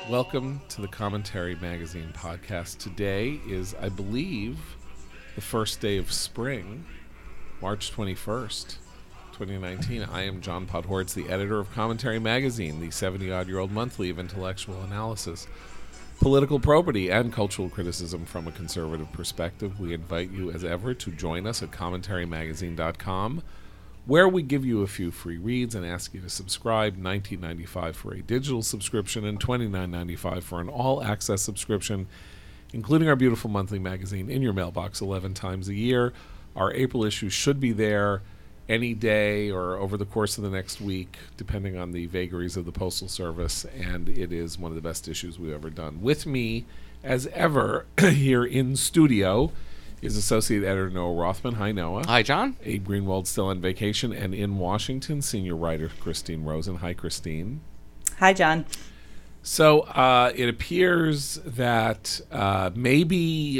Welcome to the Commentary Magazine podcast. Today is, I believe, the first day of spring, March 21st, 2019. I am John Podhoretz, the editor of Commentary Magazine, the 70-odd-year-old monthly of intellectual analysis, political probity, and cultural criticism from a conservative perspective. We invite you, as ever, to join us at commentarymagazine.com, where we give you a few free reads and ask you to subscribe. $19.95 for a digital subscription and $29.95 for an all-access subscription, including our beautiful monthly magazine in your mailbox 11 times a year. Our April issue should be there any day or over the course of the next week, depending on the vagaries of the Postal Service, and it is one of the best issues we've ever done. With me, as ever, here in studio, is Associate Editor Noah Rothman. Hi, Noah. Hi, John. Abe Greenwald still on vacation, and in Washington, senior writer Christine Rosen. Hi, Christine. Hi, John. So it appears that maybe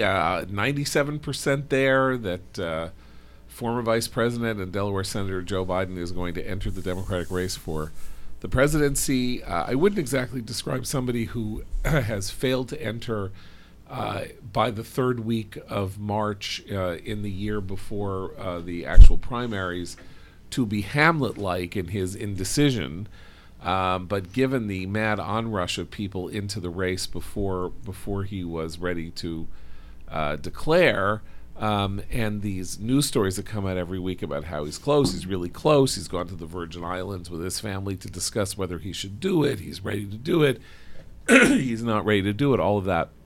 97% there that former Vice President and Delaware Senator Joe Biden is going to enter the Democratic race for the presidency. I wouldn't exactly describe somebody who has failed to enter by the third week of March in the year before the actual primaries to be Hamlet-like in his indecision. But given the mad onrush of people into the race before he was ready to declare, and these news stories that come out every week about how he's close, he's really close, he's gone to the Virgin Islands with his family to discuss whether he should do it, he's ready to do it, he's not ready to do it, all of that.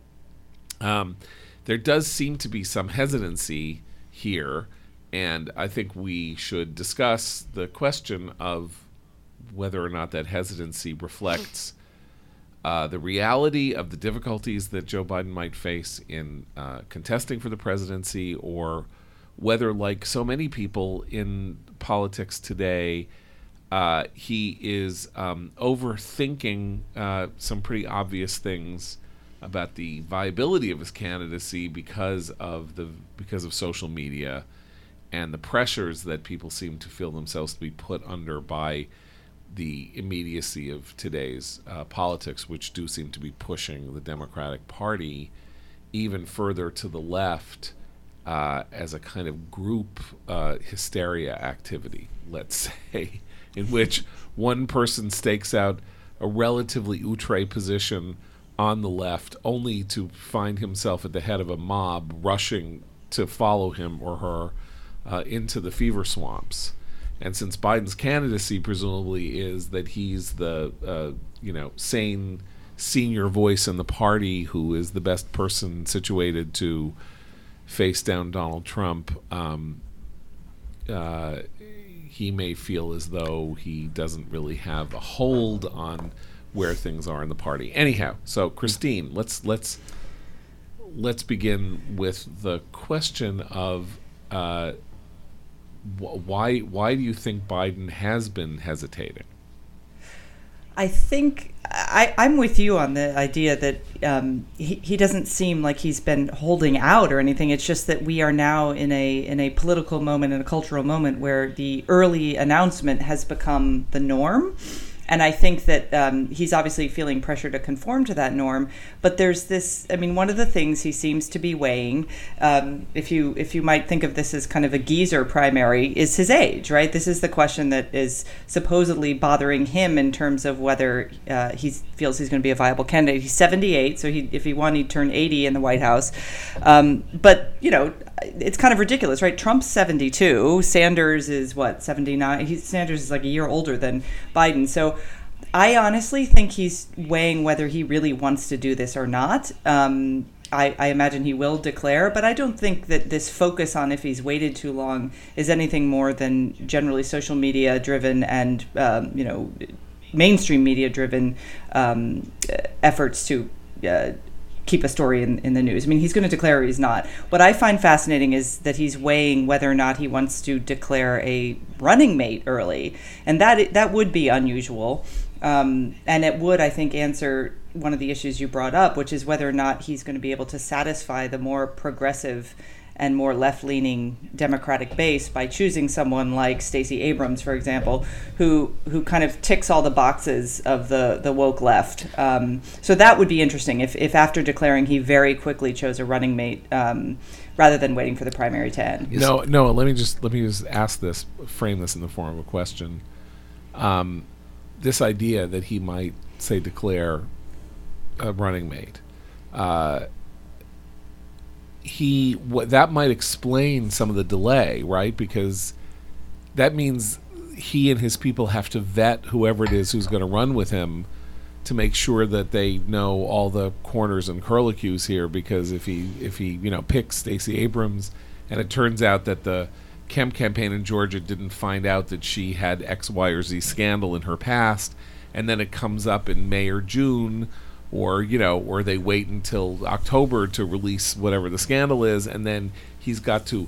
There does seem to be some hesitancy here, and I think we should discuss the question of whether or not that hesitancy reflects the reality of the difficulties that Joe Biden might face in contesting for the presidency, or whether, like so many people in politics today, he is overthinking some pretty obvious things about the viability of his candidacy because of social media and the pressures that people seem to feel themselves to be put under by the immediacy of today's politics, which do seem to be pushing the Democratic Party even further to the left as a kind of group hysteria activity, let's say, in which one person stakes out a relatively outre position on the left, only to find himself at the head of a mob rushing to follow him or her into the fever swamps. And since Biden's candidacy presumably is that he's the sane senior voice in the party who is the best person situated to face down Donald Trump, he may feel as though he doesn't really have a hold on where things are in the party. Anyhow, so Christine, let's begin with the question of why do you think Biden has been hesitating? I think I'm with you on the idea that he doesn't seem like he's been holding out or anything. It's just that we are now in a political moment, in a cultural moment, where the early announcement has become the norm. And I think that he's obviously feeling pressure to conform to that norm. But there's this, one of the things he seems to be weighing, if you might think of this as kind of a geezer primary, is his age, right? This is the question that is supposedly bothering him in terms of whether he feels he's going to be a viable candidate. He's 78, so if he won, he'd turn 80 in the White House. But, it's kind of ridiculous, right? Trump's 72. Sanders is, 79? Sanders is like a year older than Biden. So I honestly think he's weighing whether he really wants to do this or not. I imagine he will declare, but I don't think that this focus on if he's waited too long is anything more than generally social media driven and, mainstream media driven efforts to keep a story in the news. He's going to declare or he's not. What I find fascinating is that he's weighing whether or not he wants to declare a running mate early, and that would be unusual. And it would, I think, answer one of the issues you brought up, which is whether or not he's going to be able to satisfy the more progressive and more left-leaning Democratic base by choosing someone like Stacey Abrams, for example, who kind of ticks all the boxes of the woke left. So that would be interesting if after declaring he very quickly chose a running mate rather than waiting for the primary to end. No. Let me just frame this in the form of a question. This idea that he might say declare a running mate. That might explain some of the delay, right? Because that means he and his people have to vet whoever it is who's going to run with him to make sure that they know all the corners and curlicues here. Because if he picks Stacey Abrams, and it turns out that the Kemp campaign in Georgia didn't find out that she had X, Y, or Z scandal in her past, and then it comes up in May or June, or they wait until October to release whatever the scandal is, and then he's got to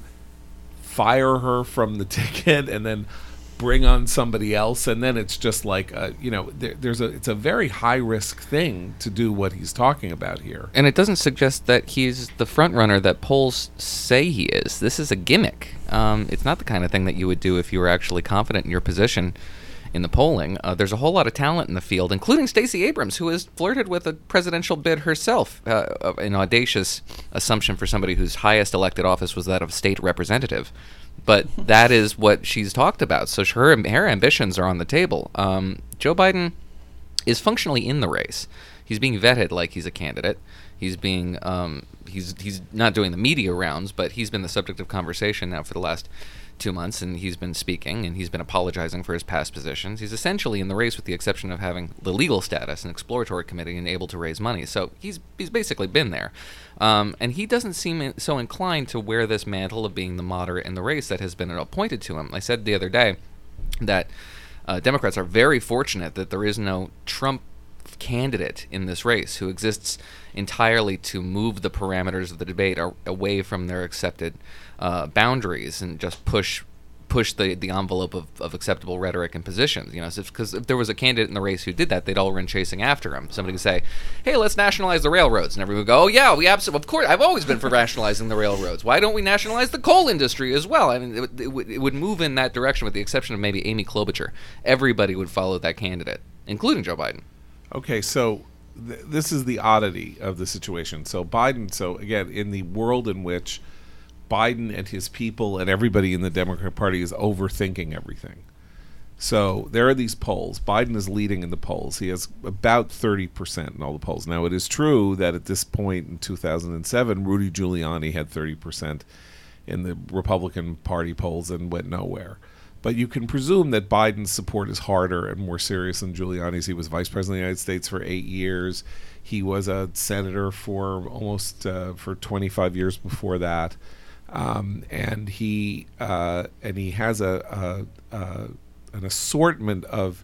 fire her from the ticket and then bring on somebody else, and then it's just like it's a very high risk thing to do what he's talking about here. And it doesn't suggest that he's the front runner that polls say he is. This is a gimmick. It's not the kind of thing that you would do if you were actually confident in your position in the polling. There's a whole lot of talent in the field, including Stacey Abrams, who has flirted with a presidential bid herself, an audacious assumption for somebody whose highest elected office was that of state representative. But that is what she's talked about. So her ambitions are on the table. Joe Biden is functionally in the race. He's being vetted like he's a candidate. He's being he's not doing the media rounds, but he's been the subject of conversation now for the last 2 months, and he's been speaking, and he's been apologizing for his past positions. He's essentially in the race with the exception of having the legal status, an exploratory committee, and able to raise money. So he's basically been there. And he doesn't seem so inclined to wear this mantle of being the moderate in the race that has been appointed to him. I said the other day that Democrats are very fortunate that there is no Trump candidate in this race who exists entirely to move the parameters of the debate away from their accepted boundaries and just push the envelope of acceptable rhetoric and positions. Because if there was a candidate in the race who did that, they'd all run chasing after him. Somebody would say, "Hey, let's nationalize the railroads," and everyone would go, "Oh yeah, we absolutely, of course, I've always been for nationalizing the railroads. Why don't we nationalize the coal industry as well?" I mean, it would move in that direction, with the exception of maybe Amy Klobuchar. Everybody would follow that candidate, including Joe Biden. Okay, so this is the oddity of the situation. So again, in the world in which Biden and his people and everybody in the Democratic Party is overthinking everything. So there are these polls. Biden is leading in the polls. He has about 30% in all the polls. Now, it is true that at this point in 2007, Rudy Giuliani had 30% in the Republican Party polls and went nowhere. But you can presume that Biden's support is harder and more serious than Giuliani's. He was vice president of the United States for 8 years. He was a senator for almost for 25 years before that. And he has an assortment of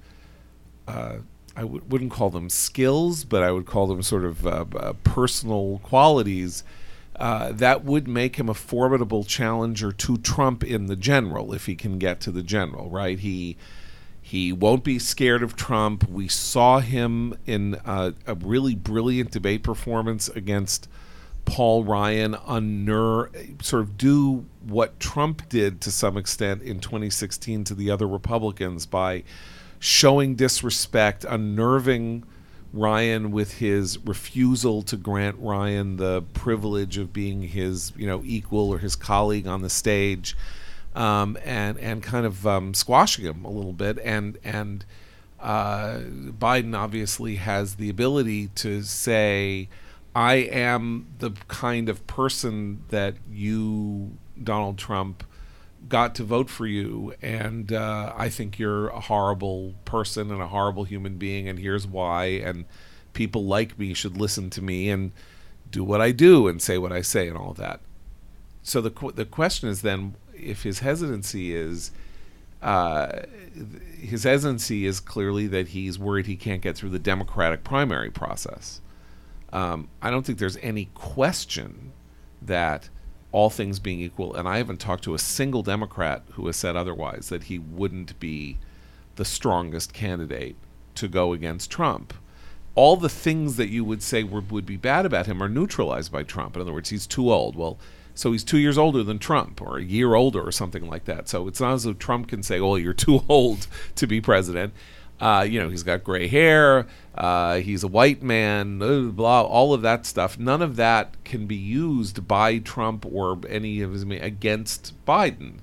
I wouldn't call them skills, but I would call them sort of personal qualities that would make him a formidable challenger to Trump in the general, if he can get to the general, right? He won't be scared of Trump. We saw him in a really brilliant debate performance against Paul Ryan sort of do what Trump did to some extent in 2016 to the other Republicans by showing disrespect, unnerving Ryan with his refusal to grant Ryan the privilege of being his equal or his colleague on the stage, and kind of squashing him a little bit. And Biden obviously has the ability to say, I am the kind of person that you, Donald Trump, got to vote for you, and I think you're a horrible person and a horrible human being, and here's why, and people like me should listen to me and do what I do and say what I say and all of that. So the question is then, if his hesitancy is clearly that he's worried he can't get through the Democratic primary process. I don't think there's any question that, all things being equal, and I haven't talked to a single Democrat who has said otherwise, that he wouldn't be the strongest candidate to go against Trump. All the things that you would say would be bad about him are neutralized by Trump. In other words, he's too old. Well, So he's 2 years older than Trump, or a year older, or something like that. So it's not as though Trump can say, "Oh, you're too old to be president." He's got gray hair. He's a white man. Blah, all of that stuff. None of that can be used by Trump or any of his against Biden.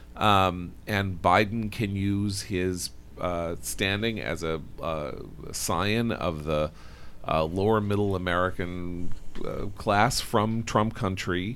And Biden can use his standing as a scion of the lower middle American class from Trump country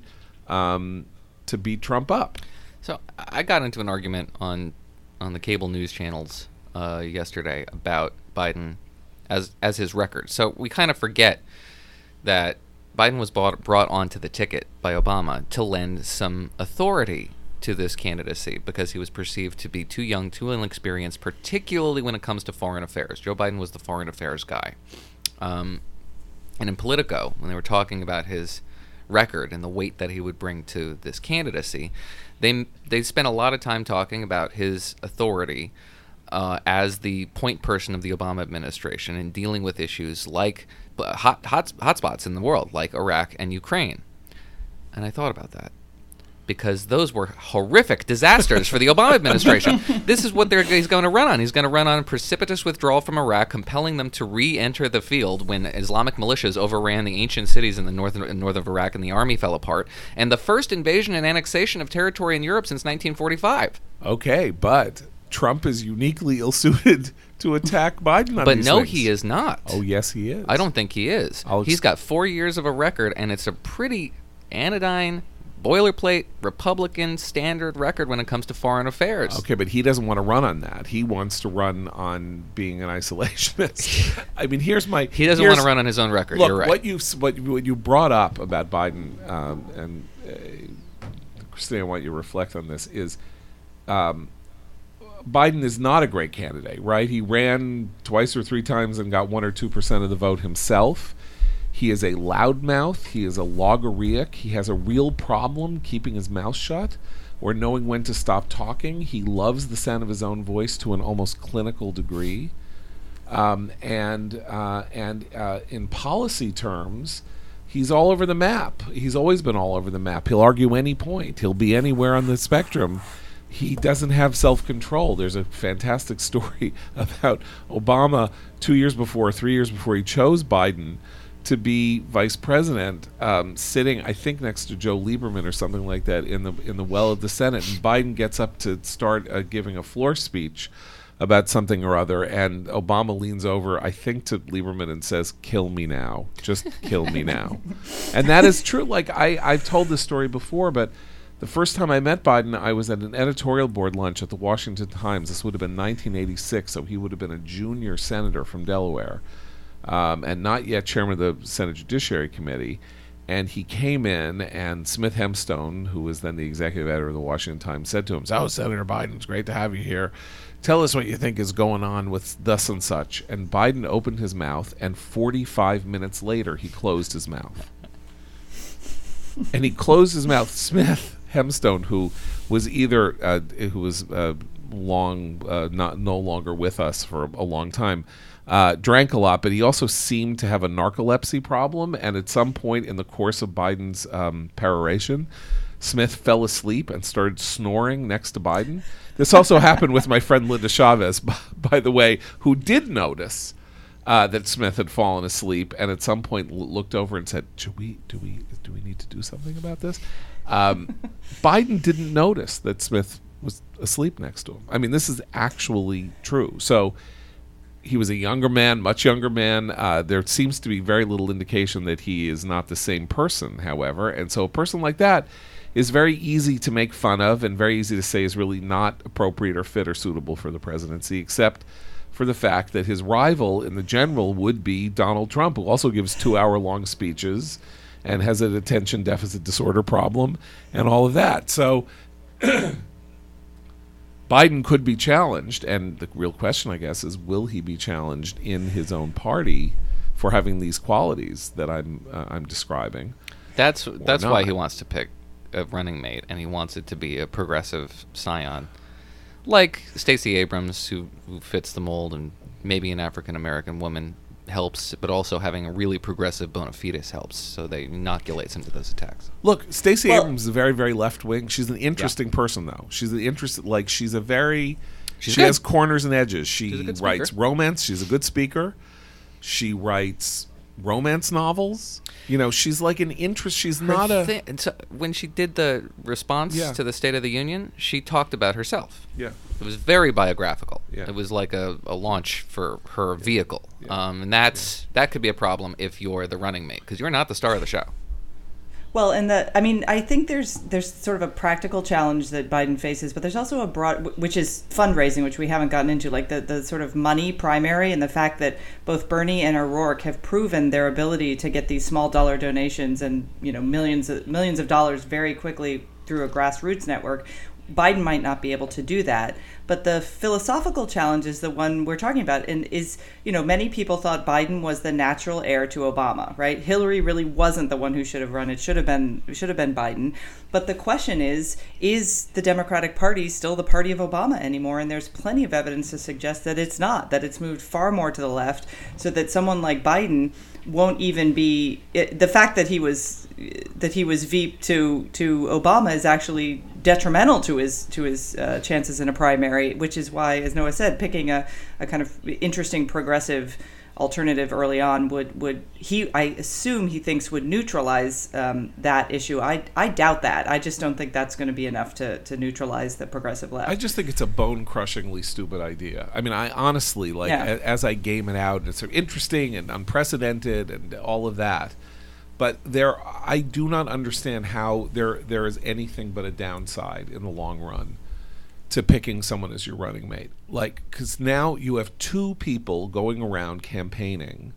to beat Trump up. So I got into an argument on the cable news channels yesterday about Biden as his record. So we kind of forget that Biden was brought onto the ticket by Obama to lend some authority to this candidacy because he was perceived to be too young, too inexperienced, particularly when it comes to foreign affairs. Joe Biden was the foreign affairs guy. And in Politico, when they were talking about his record and the weight that he would bring to this candidacy, they spent a lot of time talking about his authority as the point person of the Obama administration in dealing with issues like hotspots in the world, like Iraq and Ukraine. And I thought about that, because those were horrific disasters for the Obama administration. This is what he's going to run on. He's going to run on precipitous withdrawal from Iraq, compelling them to re-enter the field when Islamic militias overran the ancient cities in the north of Iraq and the army fell apart, and the first invasion and annexation of territory in Europe since 1945. Okay, but Trump is uniquely ill-suited to attack Biden on But these no, things. he is not. Oh, yes, he is. I don't think he is. He's got 4 years of a record, and it's a pretty anodyne, boilerplate, Republican standard record when it comes to foreign affairs. Okay, but he doesn't want to run on that. He wants to run on being an isolationist. I mean, He doesn't want to run on his own record. Look, You're right. what you brought up about Biden, and Christine, I want you to reflect on this, is Biden is not a great candidate, right? He ran twice or three times and got 1 or 2% of the vote himself. He is a loudmouth. He is a logorrheic. He has a real problem keeping his mouth shut or knowing when to stop talking. He loves the sound of his own voice to an almost clinical degree. And in policy terms, he's all over the map. He's always been all over the map. He'll argue any point. He'll be anywhere on the spectrum. He doesn't have self-control. There's a fantastic story about Obama 3 years before he chose Biden to be vice president, sitting, I think, next to Joe Lieberman or something like that in the well of the Senate. And Biden gets up to start giving a floor speech about something or other, and Obama leans over, I think, to Lieberman and says, "Kill me now. Just kill me now." And that is true. Like, I've told this story before, but the first time I met Biden, I was at an editorial board lunch at the Washington Times. This would have been 1986, so he would have been a junior senator from Delaware. And not yet chairman of the Senate Judiciary Committee. And he came in, and Smith Hempstone, who was then the executive editor of the Washington Times, said to him, "Oh, Senator Biden, it's great to have you here. Tell us what you think is going on with thus and such." And Biden opened his mouth, and 45 minutes later, he closed his mouth. And he closed his mouth. Smith Hempstone, who was no longer with us for a long time, drank a lot, but he also seemed to have a narcolepsy problem. And at some point in the course of Biden's peroration, Smith fell asleep and started snoring next to Biden. This also happened with my friend Linda Chavez, by the way, who did notice that Smith had fallen asleep, and at some point looked over and said, do we need to do something about this? Biden didn't notice that Smith was asleep next to him. I mean, this is actually true. So he was a younger man, much younger man. There seems to be very little indication that he is not the same person, however. And so a person like that is very easy to make fun of and very easy to say is really not appropriate or fit or suitable for the presidency, except for the fact that his rival in the general would be Donald Trump, who also gives 2-hour-long speeches and has an attention deficit disorder problem and all of that. So Biden could be challenged, and the real question, I guess, is will he be challenged in his own party for having these qualities that I'm describing? That's why he wants to pick a running mate, and he wants it to be a progressive scion, like Stacey Abrams, who fits the mold, and maybe an African American woman, helps, but also having a really progressive bona fides helps. So they inoculate some of those attacks. Look, Stacey Abrams is very, very left wing. She's an interesting person, though. She's a very. She has corners and edges. She writes romance. She's a good speaker. She writes romance novels. You know, she's like an interest. She's not a. And so when she did the response to the State of the Union, she talked about herself. Yeah. It was very biographical. Yeah. It was like a launch for her vehicle. Yeah. And that could be a problem if you're the running mate, because you're not the star of the show. Well, I think there's sort of a practical challenge that Biden faces, but there's also a broad, which is fundraising, which we haven't gotten into, like the sort of money primary, and the fact that both Bernie and O'Rourke have proven their ability to get these small dollar donations and, you know, millions of dollars very quickly through a grassroots network. Biden might not be able to do that. But the philosophical challenge is the one we're talking about, and is, you know, many people thought Biden was the natural heir to Obama, right? Hillary really wasn't the one who should have run. It should have been Biden. But the question is the Democratic Party still the party of Obama anymore? And there's plenty of evidence to suggest that it's not, that it's moved far more to the left, so that someone like Biden won't even be the fact that he was Veep to Obama is actually detrimental to his chances in a primary, which is why, as Noah said, picking a kind of interesting progressive alternative early on I assume he thinks would neutralize that issue. I doubt that. I just don't think that's going to be enough to neutralize the progressive left. I just think it's a bone-crushingly stupid idea. I mean, I honestly, as I game it out, and it's sort of interesting and unprecedented and all of that, but I do not understand how there is anything but a downside in the long run to picking someone as your running mate. Like, because now you have two people going around campaigning,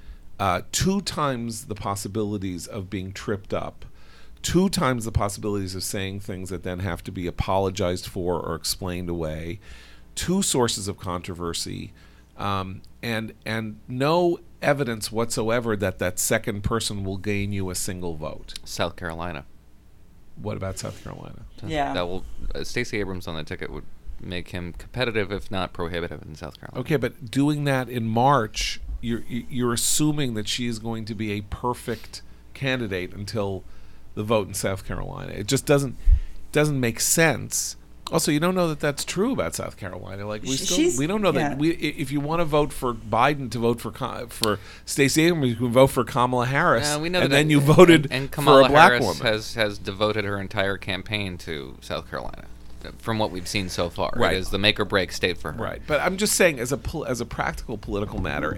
2 times the possibilities of being tripped up, 2 times the possibilities of saying things that then have to be apologized for or explained away, 2 sources of controversy, and no evidence whatsoever that second person will gain you a single vote. South Carolina. What about South Carolina? Yeah. That will Stacey Abrams on the ticket would make him competitive, if not prohibitive, in South Carolina. Okay, but doing that in March, you're assuming that she is going to be a perfect candidate until the vote in South Carolina. It just doesn't make sense. Also, you don't know that that's true about South Carolina. Like we don't know that. If you want to vote for Biden, to vote for Stacey Abrams, you can vote for Kamala Harris. We know and that, then you voted and for Kamala a black Harris woman. has devoted her entire campaign to South Carolina, from what we've seen so far. Right. It is the make or break state for her. Right, but I'm just saying, as a practical political matter,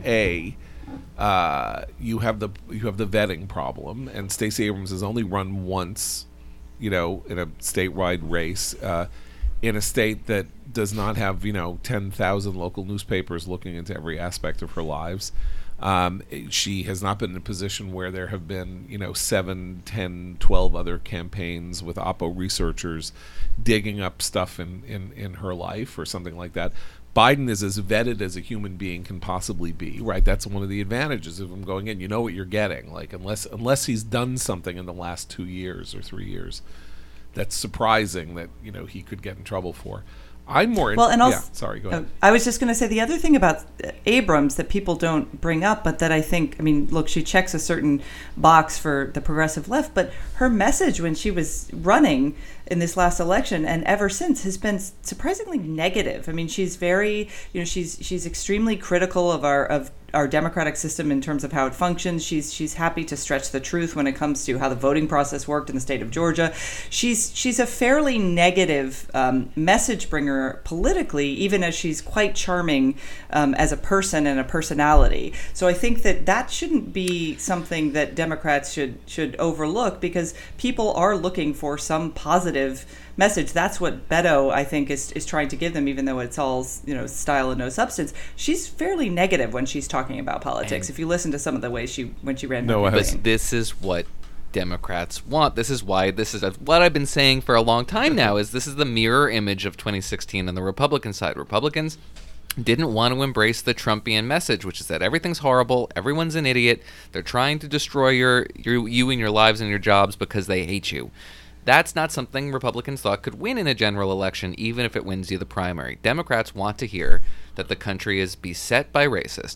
you have the vetting problem, and Stacey Abrams has only run once, in a statewide race. In a state that does not have 10,000 local newspapers looking into every aspect of her lives. She has not been in a position where there have been 7, 10, 12 other campaigns with Oppo researchers digging up stuff in her life or something like that. Biden is as vetted as a human being can possibly be, right? That's one of the advantages of him going in. You know what you're getting, like unless he's done something in the last 2 years or 3 years that's surprising that he could get in trouble for. I'm more sorry, go ahead. I was just going to say the other thing about Abrams that people don't bring up, but that I think, look, she checks a certain box for the progressive left, but her message when she was running in this last election and ever since has been surprisingly negative. She's very, she's extremely critical of our democratic system in terms of how it functions. She's happy to stretch the truth when it comes to how the voting process worked in the state of Georgia. She's a fairly negative message bringer politically, even as she's quite charming as a person and a personality. So I think that shouldn't be something that Democrats should overlook, because people are looking for some positive message. That's what Beto, I think, is trying to give them, even though it's all style and no substance. She's fairly negative when she's talking about politics. If you listen to some of the ways when she ran her campaign. But this is what Democrats want. This is what I've been saying for a long time now. This is the mirror image of 2016 on the Republican side. Republicans didn't want to embrace the Trumpian message, which is that everything's horrible, everyone's an idiot, they're trying to destroy you and your lives and your jobs because they hate you. That's not something Republicans thought could win in a general election, even if it wins you the primary. Democrats want to hear that the country is beset by racists,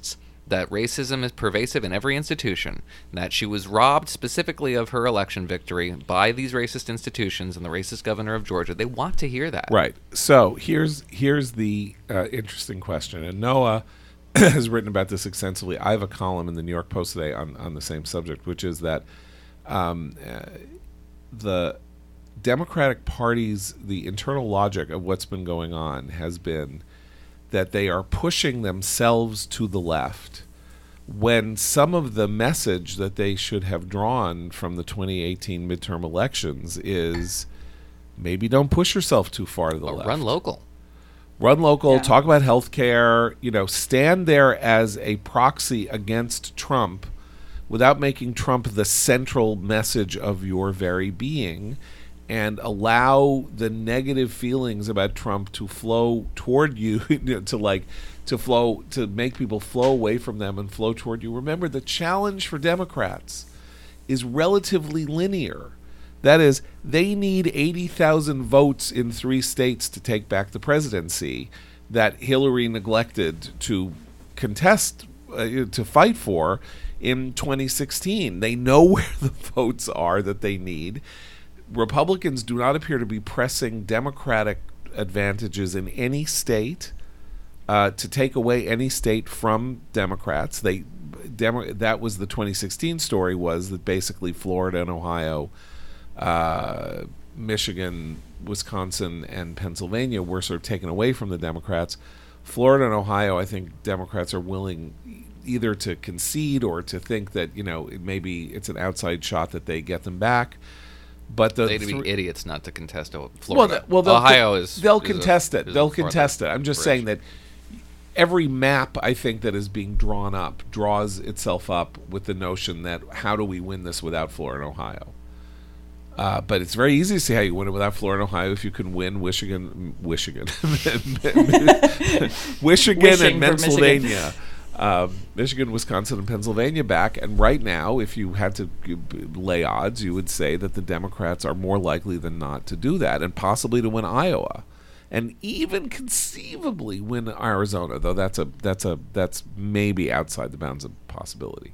that racism is pervasive in every institution, that she was robbed specifically of her election victory by these racist institutions and the racist governor of Georgia. They want to hear that. Right. So here's the interesting question, and Noah has written about this extensively. I have a column in the New York Post today on the same subject, which is that the Democratic Party's, the internal logic of what's been going on has been that they are pushing themselves to the left when some of the message that they should have drawn from the 2018 midterm elections is maybe don't push yourself too far to the left. Run local. Run local, Yeah. talk about health care, stand there as a proxy against Trump without making Trump the central message of your very being, and allow the negative feelings about Trump to flow toward you, to make people flow away from them and flow toward you. Remember, the challenge for Democrats is relatively linear. That is, they need 80,000 votes in 3 states to take back the presidency that Hillary neglected to contest, to fight for in 2016. They know where the votes are that they need. Republicans do not appear to be pressing Democratic advantages in any state to take away any state from Democrats. That was the 2016 story, was that basically Florida and Ohio, Michigan, Wisconsin, and Pennsylvania were sort of taken away from the Democrats. Florida and Ohio, I think Democrats are willing either to concede or to think that maybe it's an outside shot that they get them back. But they'd be idiots not to contest Florida. They'll contest it. They'll contest it. I'm just saying that every map, I think, that is being drawn up draws itself up with the notion that how do we win this without Florida and Ohio? But it's very easy to see how you win it without Florida and Ohio if you can win Michigan and Pennsylvania. Michigan, Wisconsin, and Pennsylvania back. And right now, if you had to lay odds, you would say that the Democrats are more likely than not to do that, and possibly to win Iowa, and even conceivably win Arizona. Though that's maybe outside the bounds of possibility.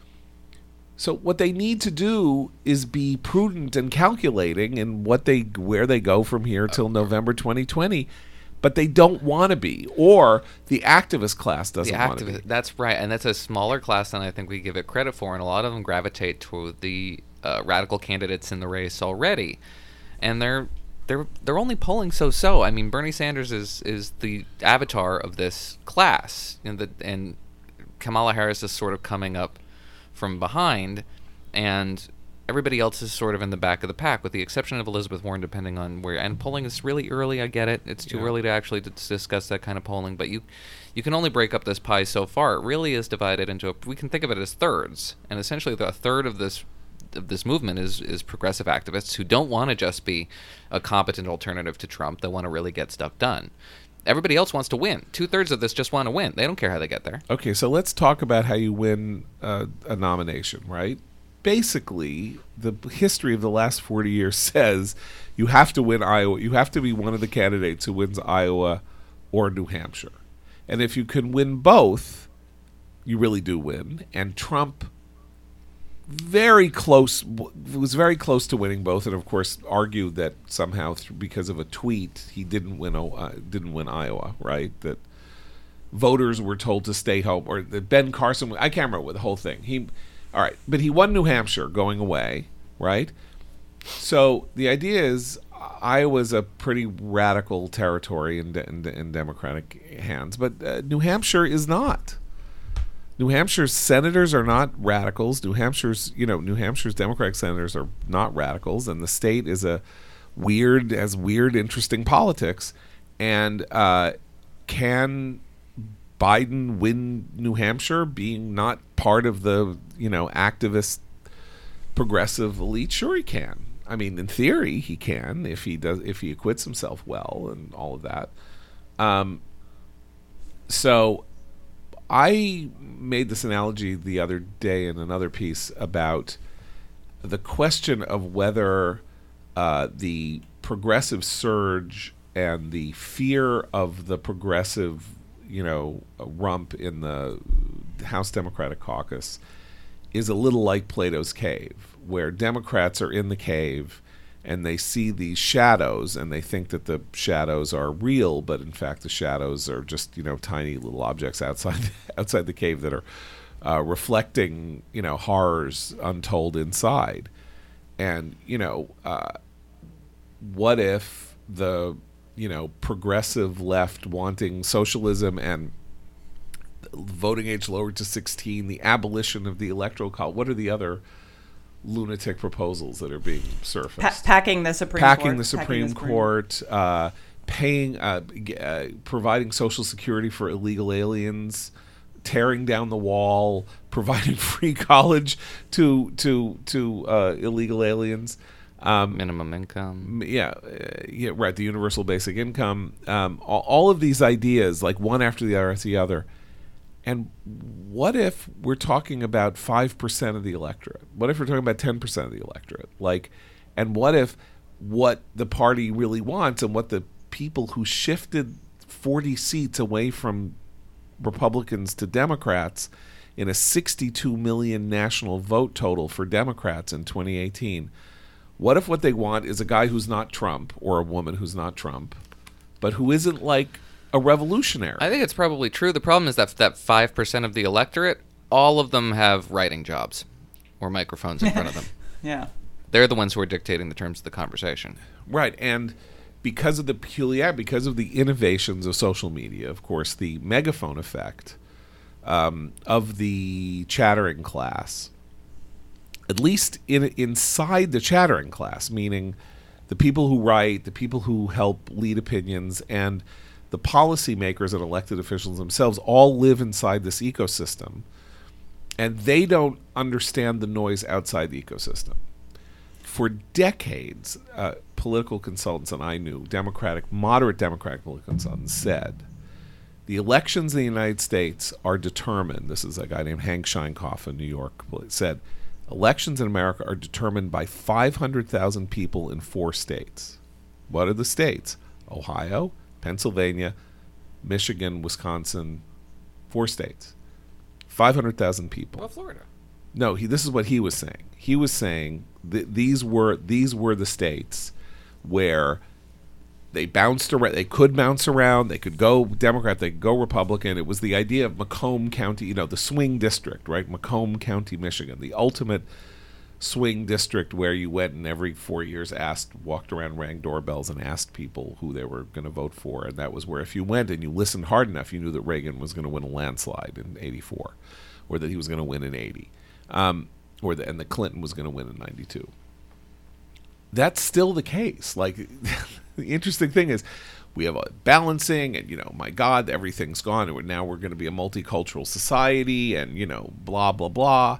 So what they need to do is be prudent and calculating in where they go from here till November 2020. But they don't want to be, or the activist class doesn't want to be. That's right, and that's a smaller class than I think we give it credit for, and a lot of them gravitate to the radical candidates in the race already, and they're only polling so. I mean, Bernie Sanders is the avatar of this class, and Kamala Harris is sort of coming up from behind, and everybody else is sort of in the back of the pack, with the exception of Elizabeth Warren, depending on where. And polling is really early. I get it. It's too early to actually discuss that kind of polling. But you can only break up this pie so far. It really is divided into. We can think of it as thirds, and essentially a third of this movement is progressive activists who don't want to just be a competent alternative to Trump. They want to really get stuff done. Everybody else wants to win. 2/3 of this just want to win. They don't care how they get there. Okay, so let's talk about how you win a nomination, right? Basically, the history of the last 40 years says you have to win Iowa. You have to be one of the candidates who wins Iowa or New Hampshire. And if you can win both, you really do win. And Trump was very close to winning both, and of course argued that somehow because of a tweet he didn't win Iowa, right? That voters were told to stay home, or that Ben Carson, I can't remember the whole thing. All right, but he won New Hampshire going away, right? So the idea is Iowa's a pretty radical territory in Democratic hands, but New Hampshire is not. New Hampshire's senators are not radicals. New Hampshire's Democratic senators are not radicals, and the state is has weird, interesting politics. And can Biden win New Hampshire, being not part of the activist progressive elite? Sure, he can. I mean, in theory, he can if he acquits himself well and all of that. So I made this analogy the other day in another piece about the question of whether the progressive surge and the fear of the progressive rump in the House Democratic Caucus is a little like Plato's Cave, where Democrats are in the cave and they see these shadows and they think that the shadows are real, but in fact the shadows are just, tiny little objects outside the cave that are reflecting, horrors untold inside. And, what if the, progressive left wanting socialism and voting age lowered to 16, the abolition of the electoral college, what are the other lunatic proposals that are being surfaced? Packing the Supreme Court, providing Social Security for illegal aliens, tearing down the wall, providing free college to illegal aliens. Minimum income. Right. The universal basic income. All of these ideas, like one after the other. And what if we're talking about 5% of the electorate? What if we're talking about 10% of the electorate? And what if what the party really wants and what the people who shifted 40 seats away from Republicans to Democrats in a 62 million national vote total for Democrats in 2018, what if what they want is a guy who's not Trump or a woman who's not Trump, but who isn't like a revolutionary? I think it's probably true. The problem is that 5% of the electorate, all of them have writing jobs or microphones in front of them. Yeah. They're the ones who are dictating the terms of the conversation. Right. And because of the innovations of social media, of course, the megaphone effect of the chattering class, at least inside the chattering class, meaning the people who write, the people who help lead opinions, and the policymakers and elected officials themselves all live inside this ecosystem, and they don't understand the noise outside the ecosystem. For decades, political consultants, and I knew, moderate Democratic political consultants said, the elections in the United States are determined, this is a guy named Hank Scheinkoff in New York, said, elections in America are determined by 500,000 people in 4 states. What are the states? Ohio, Pennsylvania, Michigan, Wisconsin, 4 states. 500,000 people. Well, Florida. No, this is what he was saying. He was saying these were the states where they bounced around. They could bounce around. They could go Democrat. They could go Republican. It was the idea of Macomb County, the swing district, right? Macomb County, Michigan, the ultimate swing district where you went and every 4 years walked around, rang doorbells, and asked people who they were going to vote for. And that was where if you went and you listened hard enough, you knew that Reagan was going to win a landslide in '84, or that he was going to win in '80, and the Clinton was going to win in '92. That's still the case. Like, the interesting thing is we have a balancing and, my God, everything's gone. And now we're going to be a multicultural society and, blah, blah, blah.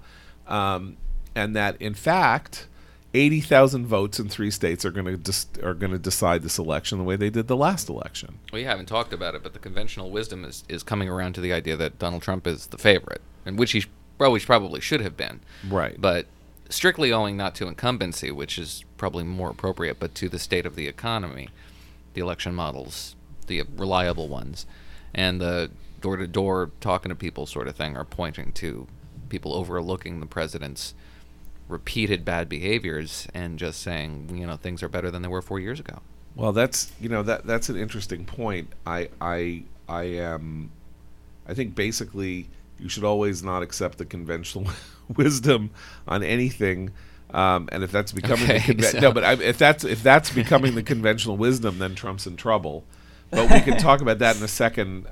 And that, in fact, 80,000 votes in 3 states are going to decide this election the way they did the last election. We haven't talked about it, but the conventional wisdom is coming around to the idea that Donald Trump is the favorite, and which he probably should have been. Right. But strictly owing not to incumbency, which is probably more appropriate, but to the state of the economy, the election models, the reliable ones, and the door-to-door talking to people sort of thing are pointing to people overlooking the president's repeated bad behaviors and just saying, things are better than they were 4 years ago. Well, that's an interesting point. I think basically you should always not accept the conventional wisdom on anything, and if that's becoming if that's becoming the conventional wisdom, then Trump's in trouble. But we can talk about that in a second.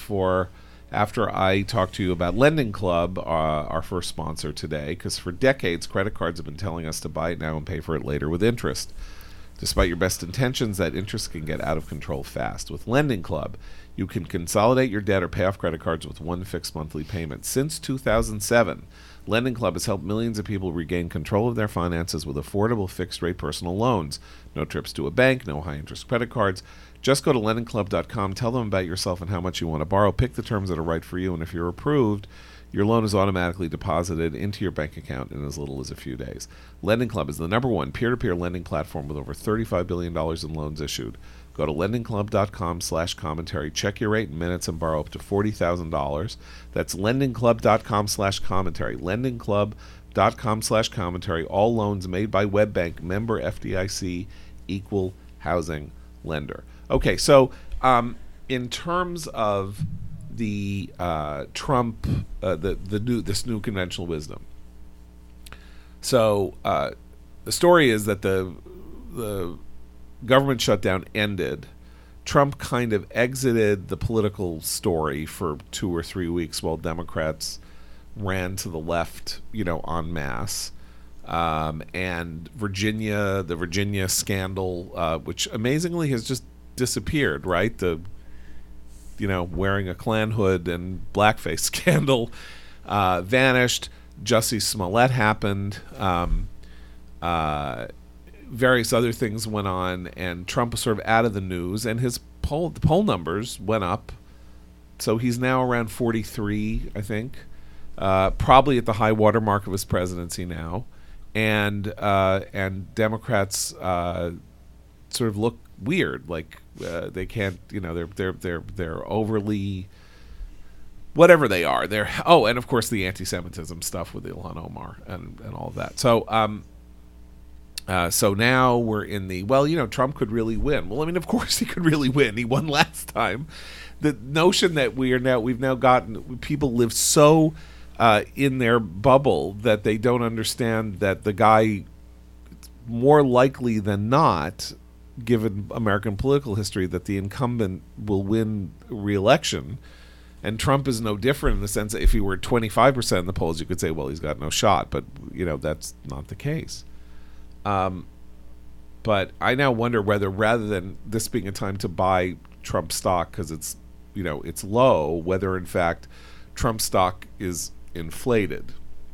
After I talk to you about Lending Club, our first sponsor today, because for decades credit cards have been telling us to buy it now and pay for it later with interest. Despite your best intentions, that interest can get out of control fast. With Lending Club, you can consolidate your debt or pay off credit cards with one fixed monthly payment. Since 2007, Lending Club has helped millions of people regain control of their finances with affordable fixed-rate personal loans. No trips to a bank, no high-interest credit cards. Just go to lendingclub.com, tell them about yourself and how much you want to borrow, pick the terms that are right for you, and if you're approved, your loan is automatically deposited into your bank account in as little as a few days. Lending Club is the #1 peer-to-peer lending platform with over $35 billion in loans issued. Go to lendingclub.com/commentary. Check your rate in minutes and borrow up to $40,000. That's lendingclub.com/commentary. Lendingclub.com/commentary. All loans made by WebBank, member FDIC, equal housing lender. Okay, so in terms of the Trump, this new conventional wisdom. So the story is that the government shutdown ended. Trump kind of exited the political story for 2 or 3 weeks while Democrats ran to the left, en masse. And the Virginia scandal, which amazingly has just disappeared, right? The wearing a Klan hood and blackface scandal vanished. Jussie Smollett happened. Various other things went on, and Trump was sort of out of the news, and the poll numbers went up. So he's now around 43, I think, probably at the high water mark of his presidency now, and Democrats sort of look weird, like they can't, they're overly, whatever they are. And of course the anti-Semitism stuff with Ilhan Omar and all of that. So now we're in Trump could really win. Well, I mean, of course he could really win. He won last time. The notion that we've now gotten, people live so in their bubble that they don't understand that the guy, more likely than not, given American political history, that the incumbent will win re-election. And Trump is no different in the sense that if he were 25% in the polls, you could say, well, he's got no shot. But, that's not the case. But I now wonder whether, rather than this being a time to buy Trump stock because it's low, whether in fact Trump stock is inflated.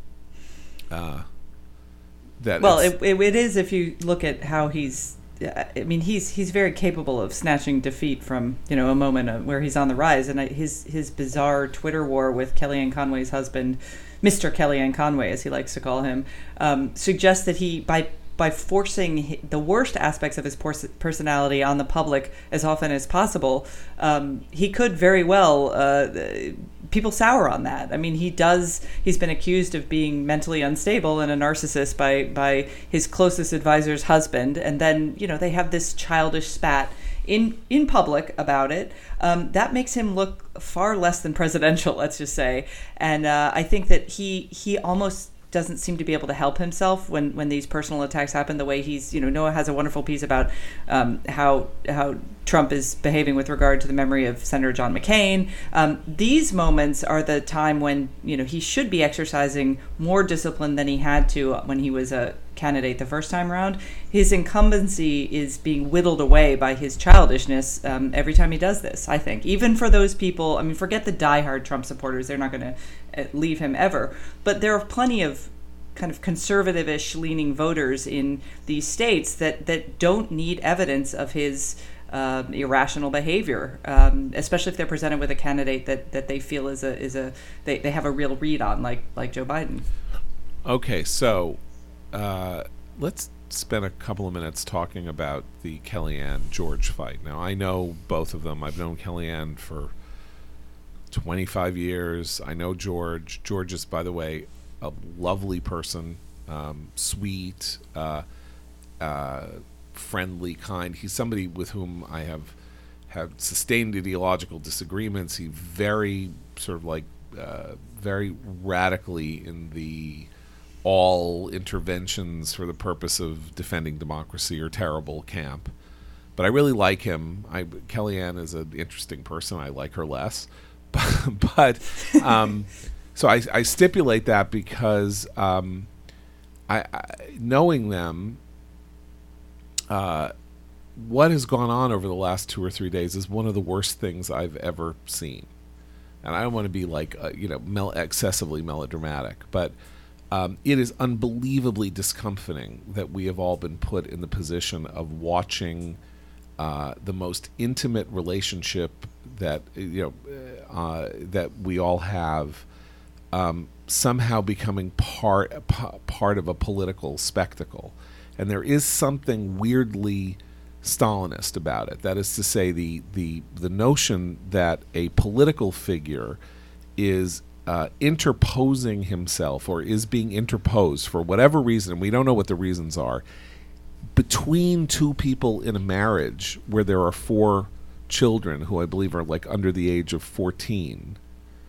It is if you look at how he's. I mean, he's very capable of snatching defeat from a moment where he's on the rise, and his bizarre Twitter war with Kellyanne Conway's husband, Mr. Kellyanne Conway, as he likes to call him, suggests that he by forcing the worst aspects of his personality on the public as often as possible, he could very well. People sour on that. I mean, he's been accused of being mentally unstable and a narcissist by his closest advisor's husband. And then, they have this childish spat in public about it. That makes him look far less than presidential, let's just say. And I think that he almost doesn't seem to be able to help himself when these personal attacks happen, the way he's, Noah has a wonderful piece about how Trump is behaving with regard to the memory of Senator John McCain. These moments are the time when, he should be exercising more discipline than he had to when he was a candidate the first time around. His incumbency is being whittled away by his childishness every time he does this, I think. Even for those people, I mean, forget the diehard Trump supporters. They're not going to leave him ever. But there are plenty of kind of conservative-ish leaning voters in these states that don't need evidence of his irrational behavior, especially if they're presented with a candidate that they feel they have a real read on, like Joe Biden. Okay, so let's spend a couple of minutes talking about the Kellyanne-George fight. Now, I know both of them. I've known Kellyanne for 25 years. I know George. George is, by the way, a lovely person, sweet, friendly, kind. He's somebody with whom I have sustained ideological disagreements. He very sort of very radically in the all interventions for the purpose of defending democracy are terrible camp. But I really like him. Kellyanne is an interesting person. I like her less. But so I stipulate that because knowing them, what has gone on over the last 2 or 3 days is one of the worst things I've ever seen. And I don't want to be excessively melodramatic, but it is unbelievably discomforting that we have all been put in the position of watching the most intimate relationship that that we all have somehow becoming part of a political spectacle. And there is something weirdly Stalinist about it. That is to say, the notion that a political figure is interposing himself, or is being interposed for whatever reason, and we don't know what the reasons are, between two people in a marriage where there are 4 children who I believe are like under the age of 14,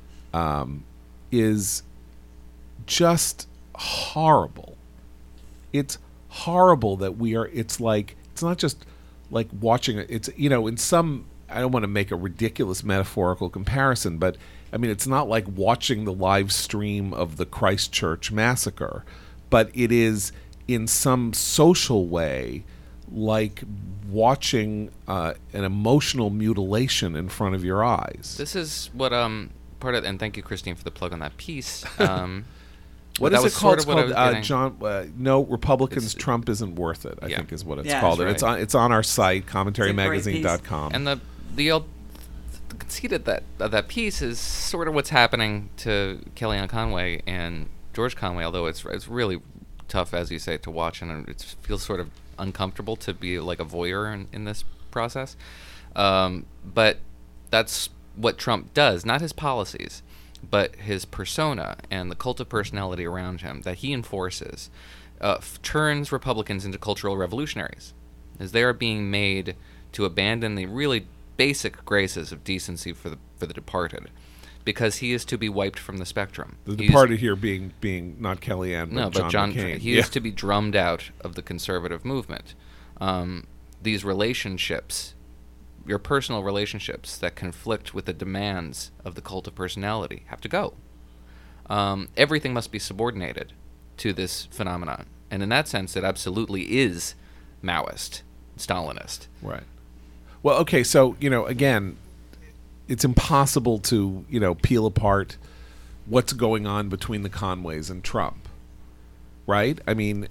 is just horrible. It's horrible that it's not just like watching it. It's, in some, I don't want to make a ridiculous metaphorical comparison, but I mean, it's not like watching the live stream of the Christchurch massacre, but it is in some social way like watching an emotional mutilation in front of your eyes. This is what part of, and thank you, Christine, for the plug on that piece. What is it called? It's called John. No, Republicans. Trump isn't worth it. I think is what it's Yeah, called. that's And it's on our site, commentarymagazine.com. And the conceit of that piece is sort of what's happening to Kellyanne Conway and George Conway. Although it's really tough, as you say, to watch, and it feels sort of uncomfortable to be like a voyeur in this process. But that's what Trump does, not his policies, but his persona and the cult of personality around him that he enforces turns Republicans into cultural revolutionaries, as they are being made to abandon the really basic graces of decency for the departed, because he is to be wiped from the spectrum. The departed here being not Kellyanne, but John McCain. He is to be drummed out of the conservative movement. These relationships, your personal relationships that conflict with the demands of the cult of personality, have to go. Everything must be subordinated to this phenomenon. And in that sense, it absolutely is Maoist, Stalinist. Right. Well, okay, so, again, it's impossible to, peel apart what's going on between the Conways and Trump, right? I mean,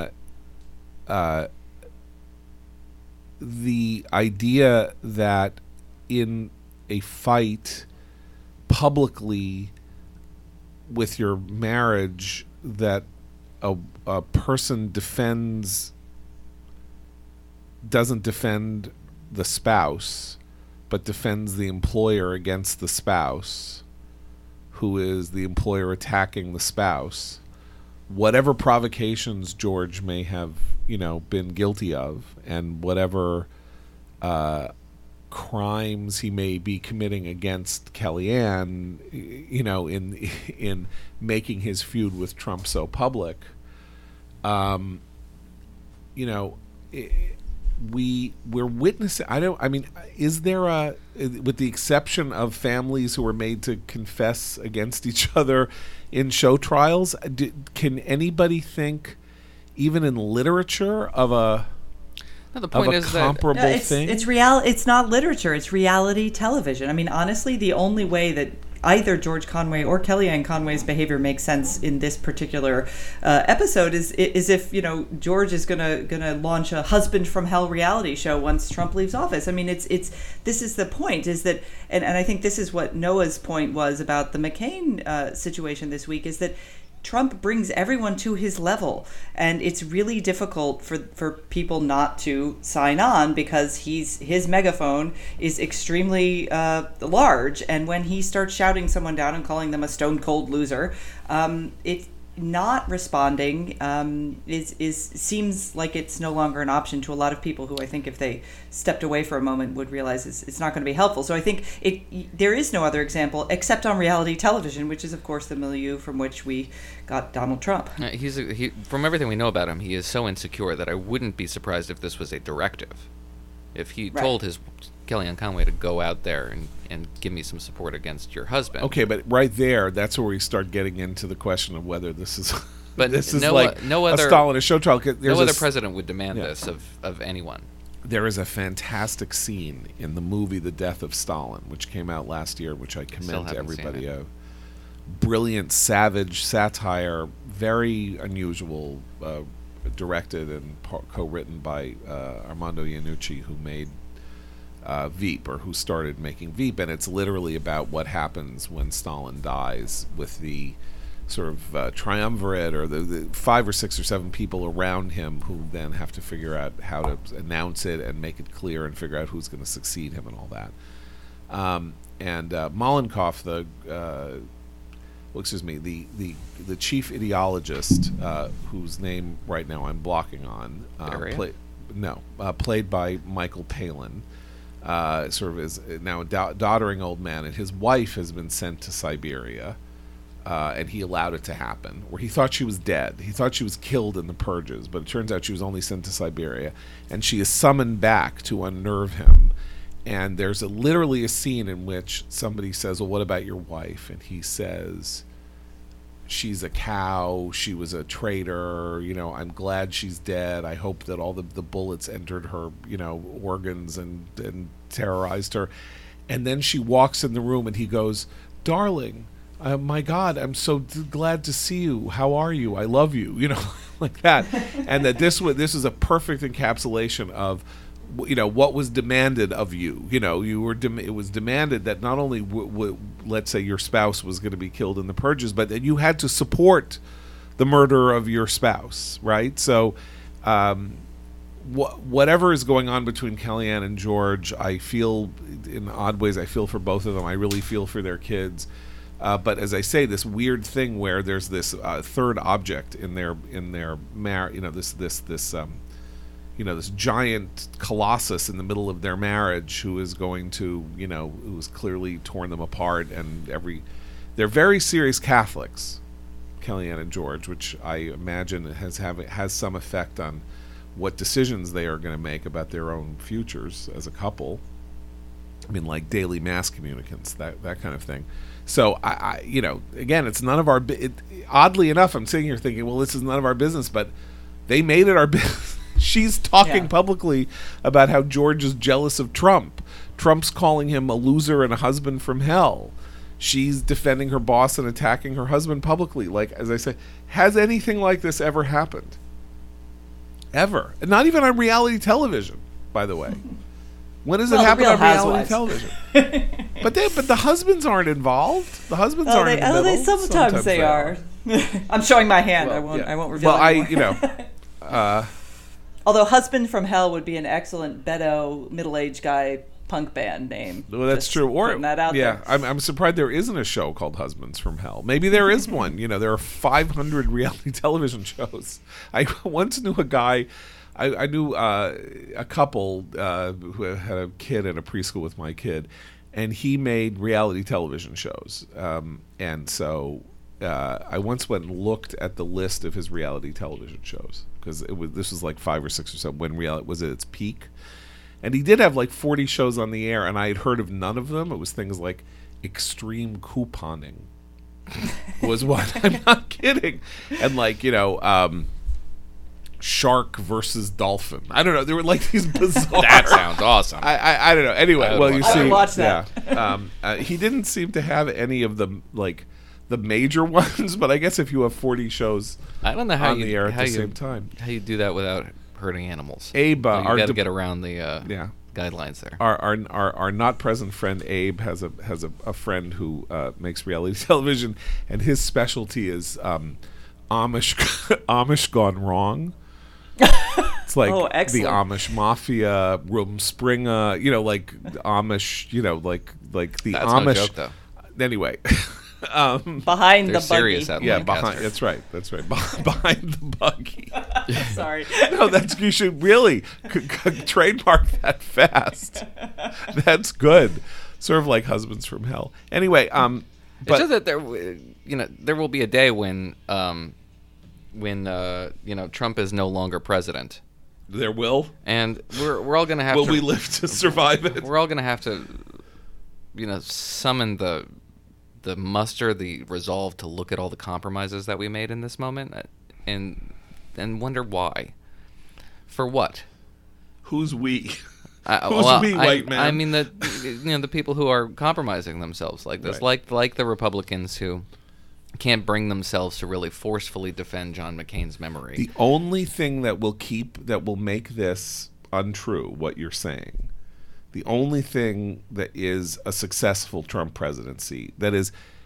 the idea that in a fight publicly with your marriage that a person doesn't defend the spouse, but defends the employer against the spouse, who is the employer attacking the spouse. Whatever provocations George may have, been guilty of, and whatever crimes he may be committing against Kellyanne, in making his feud with Trump so public, we're witnessing. Is there with the exception of families who are made to confess against each other in show trials, can anybody think, even in literature, of a comparable thing? It's not literature. It's reality television. I mean, honestly, the only way that either George Conway or Kellyanne Conway's behavior makes sense in this particular episode is if George is gonna launch a Husband from Hell reality show once Trump leaves office. I mean, this is the point, is that, and I think this is what Noah's point was about the McCain situation this week, is that Trump brings everyone to his level, and it's really difficult for people not to sign on, because his megaphone is extremely large, and when he starts shouting someone down and calling them a stone cold loser, it's not responding seems like it's no longer an option to a lot of people who I think if they stepped away for a moment would realize it's not going to be helpful. So I think there is no other example except on reality television, which is of course the milieu from which we got Donald Trump. From everything we know about him, he is so insecure that I wouldn't be surprised if this was a directive. If he told his Kellyanne Conway to go out there and give me some support against your husband. Okay, but right there, that's where we start getting into the question of whether this is but this is no like no other, a Stalinist show trial. No other president would demand this of anyone. There is a fantastic scene in the movie The Death of Stalin, which came out last year, which I commend to everybody. A brilliant, savage satire, very unusual, directed and co-written by Armando Iannucci, who made Veep, or who started making Veep, and it's literally about what happens when Stalin dies, with the sort of triumvirate, or the 5 or 6 or 7 people around him who then have to figure out how to announce it and make it clear and figure out who's going to succeed him and all that. And Mollenkopf, the chief ideologist, whose name right now I'm blocking on, played by Michael Palin, sort of is now a doddering old man, and his wife has been sent to Siberia. And he allowed it to happen, where he thought she was dead. He thought she was killed in the purges, but it turns out she was only sent to Siberia. And she is summoned back to unnerve him. And there's literally a scene in which somebody says, well, what about your wife? And he says, she's a cow. She was a traitor. I'm glad she's dead. I hope that all the bullets entered her, organs and terrorized her. And then she walks in the room and he goes, darling, my God, I'm so glad to see you. How are you? I love you. Like that. And that this is a perfect encapsulation of, what was demanded of you. It was demanded that not only let's say your spouse was going to be killed in the purges, but that you had to support the murder of your spouse, right? So, whatever is going on between Kellyanne and George, I feel in odd ways. I feel for both of them. I really feel for their kids. But as I say, this weird thing where there's this third object in their this giant colossus in the middle of their marriage who is going to, who's clearly torn them apart, and they're very serious Catholics, Kellyanne and George, which I imagine has some effect on what decisions they are going to make about their own futures as a couple. I mean, like daily mass communicants, that kind of thing. So I again, it's none of our. Oddly enough, I'm sitting here thinking, well, this is none of our business, but they made it our business. She's talking publicly about how George is jealous of Trump. Trump's calling him a loser and a husband from hell. She's defending her boss and attacking her husband publicly. Like, as I say, has anything like this ever happened? Ever? And not even on reality television, by the way. When does it happen on reality television? But the husbands aren't involved. The husbands aren't in the middle. They sometimes they are. I'm showing my hand. Well, I won't reveal anymore. Although Husband from Hell would be an excellent Beto middle-aged guy punk band name. Well, that's true. Or that out there. I'm surprised there isn't a show called Husbands from Hell. Maybe there is one. There are 500 reality television shows. I once knew a guy. I knew a couple who had a kid in a preschool with my kid, and he made reality television shows. And so I once went and looked at the list of his reality television shows, because this was like 5 or 6 or 7 when reality was at its peak. And he did have like 40 shows on the air, and I had heard of none of them. It was things like Extreme Couponing was one. I'm not kidding. And like, Shark versus Dolphin. I don't know. There were like these bizarre. That sounds awesome. I don't know. Anyway, you see, I would watch that. Yeah. He didn't seem to have any of the major ones, but I guess if you have 40 shows, I don't know how on the air at the same time, how you do that without hurting animals. Abe, you got to get around the guidelines there. Our not present friend Abe has a friend who makes reality television, and his specialty is Amish gone wrong. It's like the Amish Mafia, Rumspringa, like Amish, like the That's Amish. no joke, though. Anyway, behind the serious buggy. at behind. Lancaster. That's right. Behind the buggy. Sorry. No, you should really trademark that fast. That's good. Sort of like Husbands from Hell. Anyway, it's just that there will be a day when Trump is no longer president. There will, and we're all going to have. Will we live to survive it? We're all going to have to, summon the muster, the resolve to look at all the compromises that we made in this moment, and wonder why. For what? Who's we? Who's we, white man? I mean the people who are compromising themselves like this, right. like the Republicans who can't bring themselves to really forcefully defend John McCain's memory. The only thing that will make this untrue, what you're saying, the only thing that is a successful Trump presidency, that is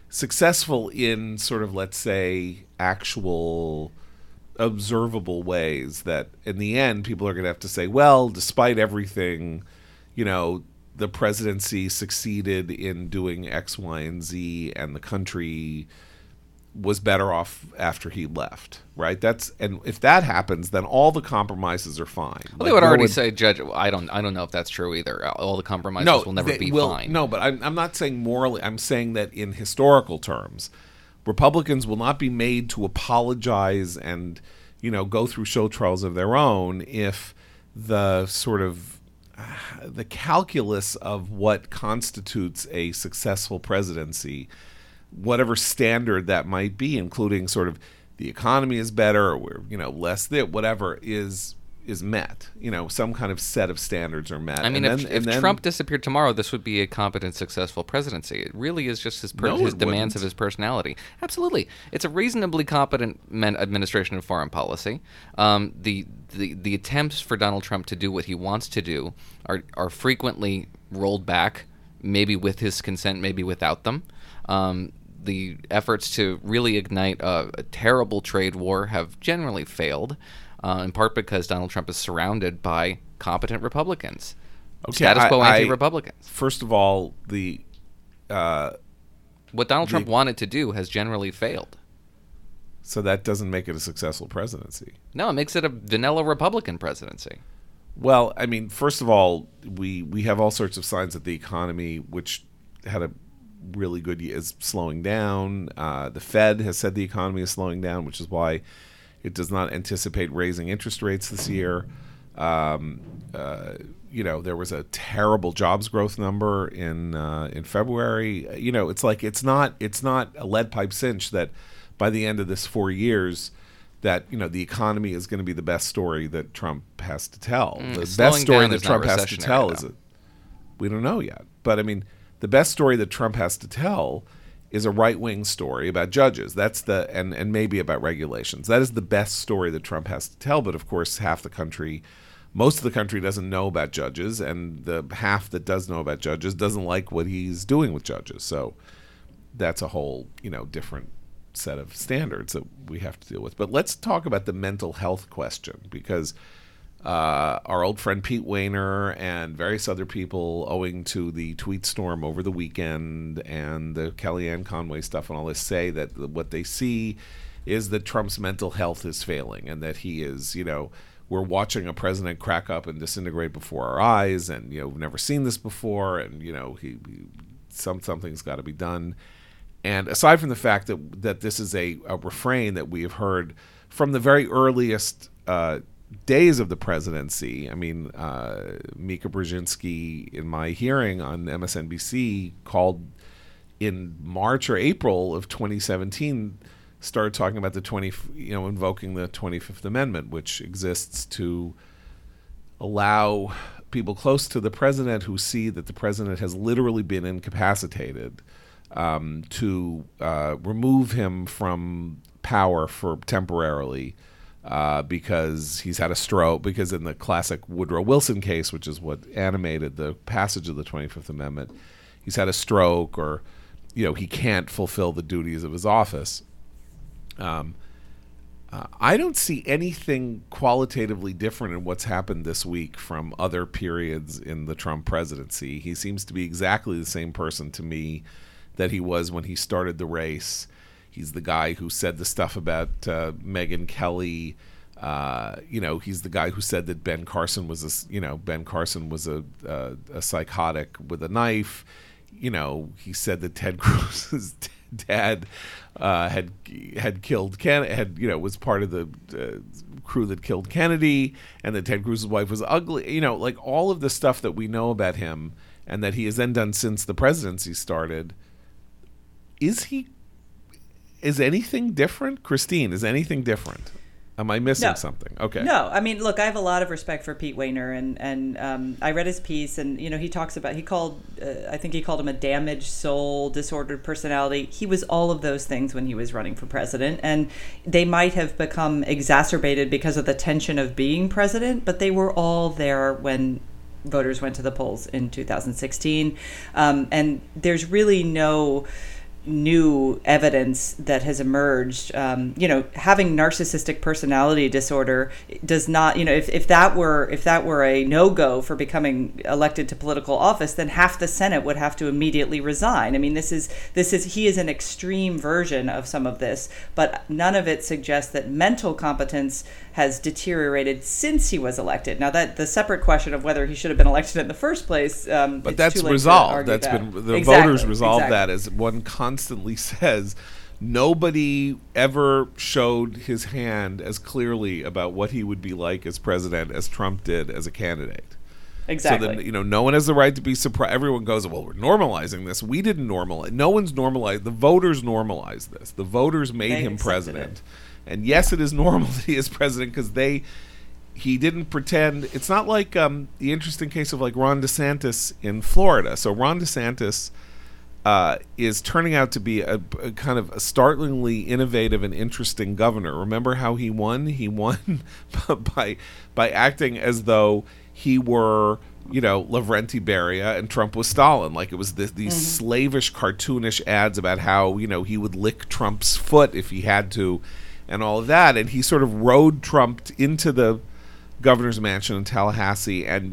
successful in sort of, let's say, actual observable ways that in the end people are going to have to say, well, despite everything, the presidency succeeded in doing X, Y, and Z, and the country was better off after he left, right? And if that happens, then all the compromises are fine. Well, they would already say, Judge, I don't know if that's true either. All the compromises will never be fine. No, but I'm not saying morally. I'm saying that in historical terms, Republicans will not be made to apologize and, go through show trials of their own if the sort of the calculus of what constitutes a successful presidency, whatever standard that might be, including sort of the economy is better, or we're, less whatever is met. Some kind of set of standards are met. I mean, if Trump disappeared tomorrow, this would be a competent, successful presidency. It really is just his demands of his personality. Absolutely. It's a reasonably competent administration of foreign policy. The attempts for Donald Trump to do what he wants to do are frequently rolled back, maybe with his consent, maybe without them. The efforts to really ignite a terrible trade war have generally failed. In part because Donald Trump is surrounded by competent Republicans, status quo anti-Republicans. First of all, what Donald Trump wanted to do has generally failed. So that doesn't make it a successful presidency. No, it makes it a vanilla Republican presidency. Well, I mean, first of all, we have all sorts of signs that the economy, which had a really good year, is slowing down. The Fed has said the economy is slowing down, which is why it does not anticipate raising interest rates this year. There was a terrible jobs growth number in February. It's like it's not a lead pipe cinch that by the end of this 4 years that the economy is going to be the best story that Trump has to tell. The best story that Trump has to tell is we don't know yet. But I mean, the best story that Trump has to tell is a right-wing story about judges. That's and maybe about regulations. That is the best story that Trump has to tell. But of course, most of the country doesn't know about judges, and the half that does know about judges doesn't like what he's doing with judges. So that's a whole, different set of standards that we have to deal with. But let's talk about the mental health question, because our old friend Pete Wehner and various other people, owing to the tweet storm over the weekend and the Kellyanne Conway stuff and all this, say that what they see is that Trump's mental health is failing, and that he is, we're watching a president crack up and disintegrate before our eyes, and we've never seen this before, and something's got to be done. And aside from the fact that this is a refrain that we have heard from the very earliest days of the presidency. I mean, Mika Brzezinski, in my hearing on MSNBC, called in March or April of 2017, started talking about invoking the 25th Amendment, which exists to allow people close to the president who see that the president has literally been incapacitated to remove him from power temporarily. Because he's had a stroke, because in the classic Woodrow Wilson case, which is what animated the passage of the 25th Amendment, he's had a stroke, or, he can't fulfill the duties of his office. I don't see anything qualitatively different in what's happened this week from other periods in the Trump presidency. He seems to be exactly the same person to me that he was when he started the race. He's the guy who said the stuff about Megyn Kelly. He's the guy who said that Ben Carson was a psychotic with a knife. He said that Ted Cruz's dad had killed was part of the crew that killed Kennedy, and that Ted Cruz's wife was ugly. Like all of the stuff that we know about him, and that he has then done since the presidency started. Is anything different? Christine, is anything different? Am I missing something? Okay. No, I mean, look, I have a lot of respect for Pete Wehner, and I read his piece, and he talks about, I think he called him a damaged soul, disordered personality. He was all of those things when he was running for president, and they might have become exacerbated because of the tension of being president, but they were all there when voters went to the polls in 2016, and there's really no new evidence that has emerged. Having narcissistic personality disorder does not, if that were a no-go for becoming elected to political office, then half the Senate would have to immediately resign. I mean, he is an extreme version of some of this, but none of it suggests that mental competence has deteriorated since he was elected. Now, that the separate question of whether he should have been elected in the first place, but that's resolved. That's been the voters resolved that, as one constantly says. Nobody ever showed his hand as clearly about what he would be like as president as Trump did as a candidate. Exactly. So then, no one has the right to be surprised. Everyone goes, well, we're normalizing this. We didn't normalize. No one's normalized. The voters normalized this. The voters made him president. And yes, it is normal that he is president because he didn't pretend. It's not like the interesting case of like Ron DeSantis in Florida. So Ron DeSantis is turning out to be a kind of a startlingly innovative and interesting governor. Remember how he won? He won by acting as though he were, Lavrenti Beria and Trump was Stalin. Like it was these slavish, cartoonish ads about how, he would lick Trump's foot if he had to and all of that. And he sort of rode Trump into the governor's mansion in Tallahassee. And,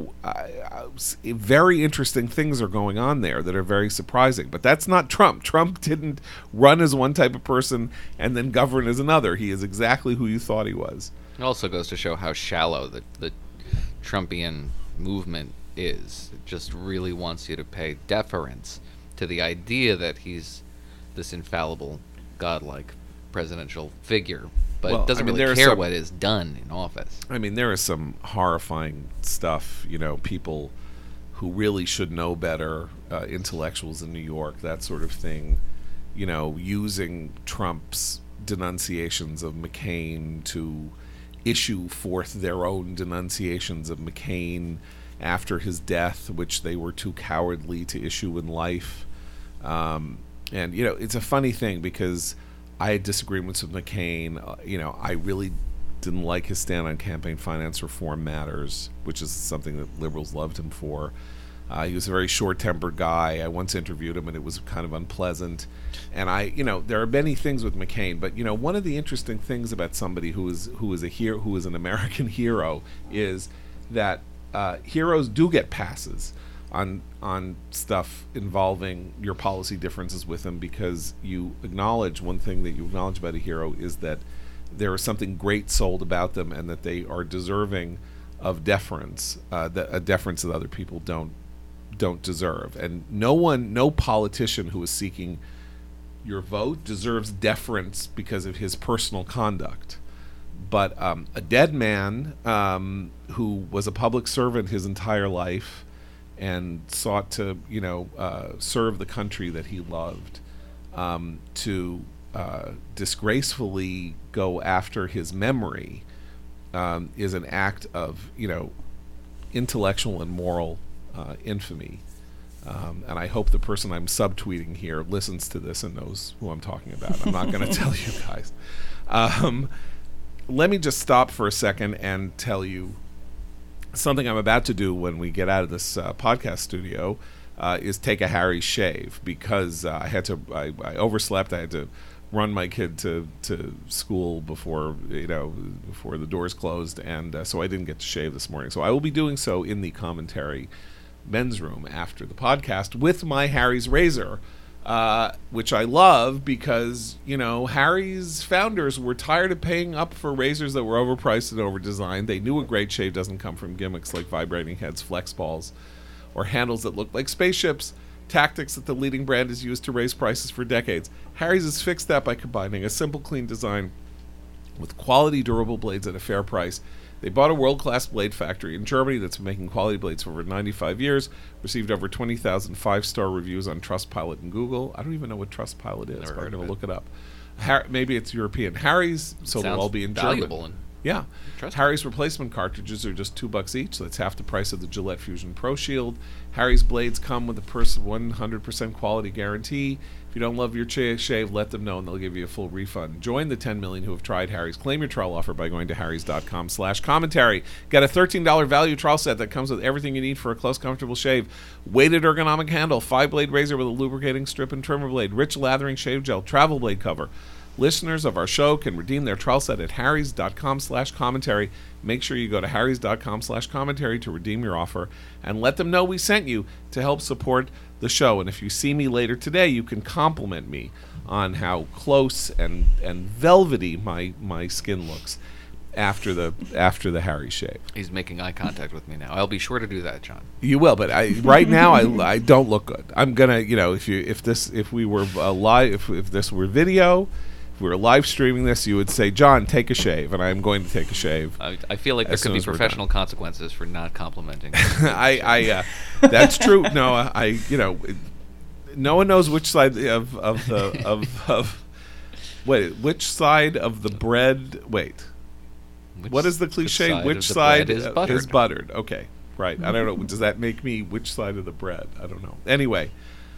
very interesting things are going on there that are very surprising. But that's not Trump. Trump didn't run as one type of person and then govern as another. He is exactly who you thought he was. It also goes to show how shallow the Trumpian movement is. It just really wants you to pay deference to the idea that he's this infallible, godlike presidential figure, but doesn't really care what is done in office. I mean, there is some horrifying stuff, people who really should know better, intellectuals in New York, that sort of thing, using Trump's denunciations of McCain to issue forth their own denunciations of McCain after his death, which they were too cowardly to issue in life. And, it's a funny thing because I had disagreements with McCain. I really didn't like his stand on campaign finance reform matters, which is something that liberals loved him for. He was a very short-tempered guy. I once interviewed him, and it was kind of unpleasant. And there are many things with McCain, but one of the interesting things about somebody who is a hero, who is an American hero, is that heroes do get passes on stuff involving your policy differences with them, because you acknowledge one thing that you acknowledge about a hero is that there is something great sold about them, and that they are deserving of deference, a deference that other people don't deserve. And no politician who is seeking your vote deserves deference because of his personal conduct. But a dead man who was a public servant his entire life and sought to, serve the country that he loved, to disgracefully go after his memory is an act of, intellectual and moral infamy. And I hope the person I'm subtweeting here listens to this and knows who I'm talking about. I'm not going to tell you guys. Let me just stop for a second and tell you something I'm about to do when we get out of this podcast studio is take a Harry's shave, because I overslept. I had to run my kid to school before the doors closed, and so I didn't get to shave this morning. So I will be doing so in the commentary men's room after the podcast with my Harry's razor, which I love because Harry's founders were tired of paying up for razors that were overpriced and overdesigned. They knew a great shave doesn't come from gimmicks like vibrating heads, flex balls, or handles that look like spaceships, tactics that the leading brand has used to raise prices for decades. Harry's has fixed that by combining a simple, clean design with quality, durable blades at a fair price. They bought a world-class blade factory in Germany that's been making quality blades for over 95 years, received over 20,000 five-star reviews on Trustpilot and Google. I don't even know what Trustpilot is, but I'm going to look it up. Maybe it's European. Harry's, so they'll all be in German. And Yeah. Trust me. Harry's replacement cartridges are just $2 each. So that's half the price of the Gillette Fusion Pro Shield. Harry's blades come with a 100% quality guarantee. If you don't love your shave, let them know and they'll give you a full refund. Join the 10 million who have tried Harry's. Claim your trial offer by going to harrys.com/commentary. Get a $13 value trial set that comes with everything you need for a close, comfortable shave. Weighted ergonomic handle, 5-blade razor with a lubricating strip and trimmer blade, rich lathering shave gel, travel blade cover. Listeners of our show can redeem their trial set at harrys.com/commentary. Make sure you go to harrys.com/commentary to redeem your offer and let them know we sent you to help support the show. And if you see me later today, you can compliment me on how close and velvety my skin looks after the Harry shave. He's making eye contact with me now. I'll be sure to do that, John. You will, but right now I don't look good. I'm gonna, if we were live, if this were video. If we were live streaming this, you would say, John, take a shave, and I'm going to take a shave. I feel like there could be professional consequences for not complimenting. That's true. No, no one knows which side which side of the bread? Wait, what is the cliche? Which side is buttered? Is buttered? Okay, right. I don't know. Does that make me which side of the bread? I don't know. Anyway,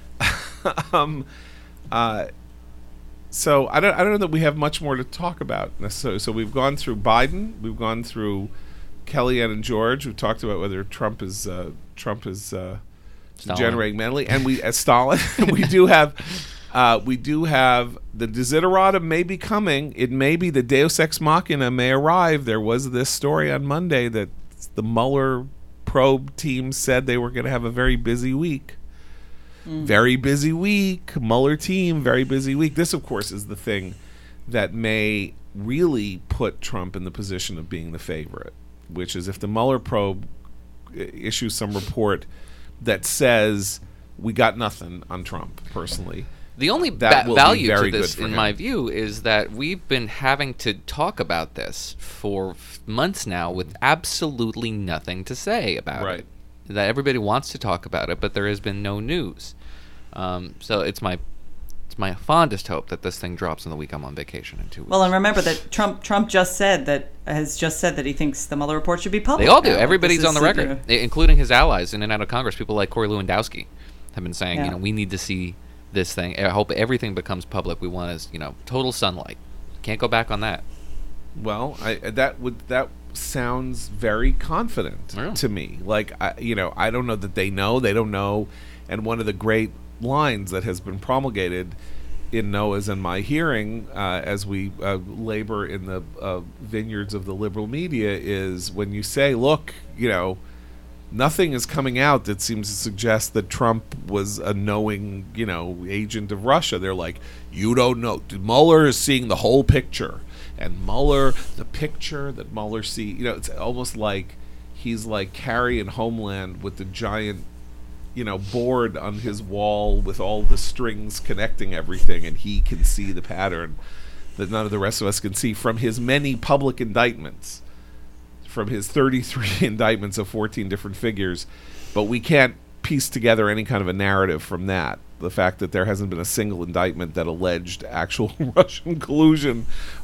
So I don't know that we have much more to talk about necessarily. So we've gone through Biden, we've gone through Kellyanne and George. We've talked about whether Trump is degenerating mentally, and we as Stalin. we do have the desiderata may be coming. It may be the Deus Ex Machina may arrive. There was this story on Monday that the Mueller probe team said they were going to have a very busy week. Very busy week. Mueller team, very busy week. This, of course, is the thing that may really put Trump in the position of being the favorite, which is if the Mueller probe issues some report that says we got nothing on Trump personally. The only value to this, in my view, is that we've been having to talk about this for months now with absolutely nothing to say about it. That everybody wants to talk about it, but there has been no news. So it's my fondest hope that this thing drops in the week I'm on vacation in 2 weeks. Well, and remember that Trump has just said that he thinks the Mueller report should be public. They all do. Everybody's on the record, including his allies in and out of Congress. People like Corey Lewandowski have been saying, we need to see this thing. I hope everything becomes public. We want total sunlight. Can't go back on that. Well, that sounds very confident to me. Like, I don't know that they know. They don't know. And one of the great lines that has been promulgated in Noah's and my hearing as we labor in the vineyards of the liberal media is when you say, look, nothing is coming out that seems to suggest that Trump was a knowing, agent of Russia. They're like, you don't know. Mueller is seeing the whole picture. And Mueller, the picture that Mueller sees, it's almost like he's like Carrie in Homeland with the giant, board on his wall with all the strings connecting everything, and he can see the pattern that none of the rest of us can see from his many public indictments, from his 33 indictments of 14 different figures. But we can't piece together any kind of a narrative from that. The fact that there hasn't been a single indictment that alleged actual Russian collusion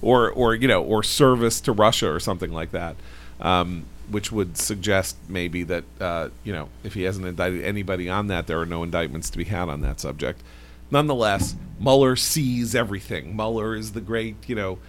or service to Russia or something like that, which would suggest maybe that if he hasn't indicted anybody on that, there are no indictments to be had on that subject. Nonetheless, Mueller sees everything. Mueller is the great,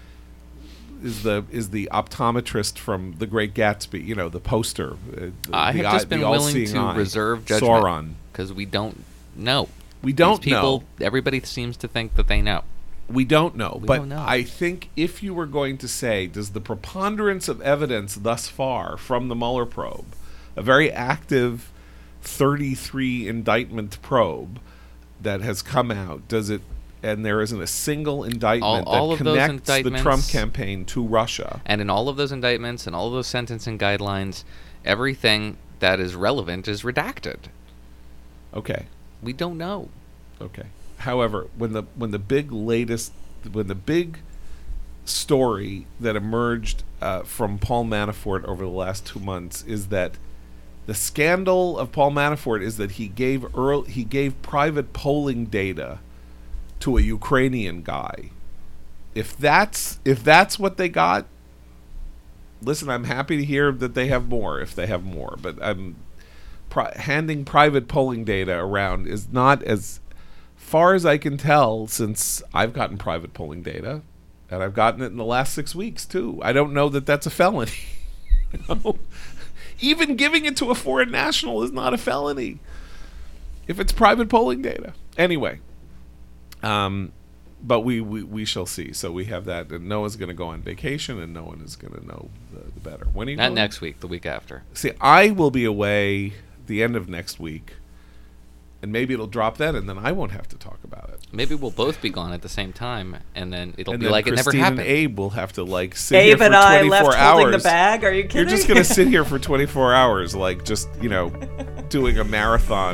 is the optometrist from The Great Gatsby, the poster. I have just been willing to reserve judgment because we don't know. We don't know. Everybody seems to think that they know. We don't know. I think if you were going to say, does the preponderance of evidence thus far from the Mueller probe, a very active 33 indictment probe that has come out, does it, and there isn't a single indictment that connects the Trump campaign to Russia? And in all of those indictments and all of those sentencing guidelines, everything that is relevant is redacted. Okay. We don't know. Okay. However, when the big story that emerged from Paul Manafort over the last 2 months is that the scandal of Paul Manafort is that he gave private polling data to a Ukrainian guy. If that's what they got, listen, I'm happy to hear that they have more if they have more, but handing private polling data around is not, as far as I can tell, since I've gotten private polling data, and I've gotten it in the last 6 weeks too. I don't know that that's a felony. Even giving it to a foreign national is not a felony if it's private polling data. Anyway, but we shall see. So we have that, and Noah's going to go on vacation, and no one is going to know the better. When are you Not going? next week, the week after. See, I will be away the end of next week, and maybe it'll drop then, and then I won't have to talk about it. Maybe we'll both be gone at the same time, and then it'll And be then like Christine it never happened. and Abe will have to sit here Abe for and 24 I left hours. holding the bag. Are you kidding? You're just going to sit here for 24 hours, just, doing a marathon,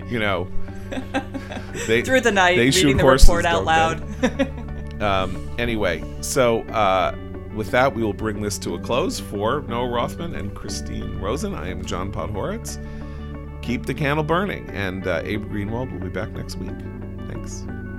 through the night, they reading shoot the horses, report out don't loud. Anyway, so with that, we will bring this to a close. For Noah Rothman and Christine Rosen, I am John Podhoretz. Keep the candle burning, and Abe Greenwald will be back next week. Thanks.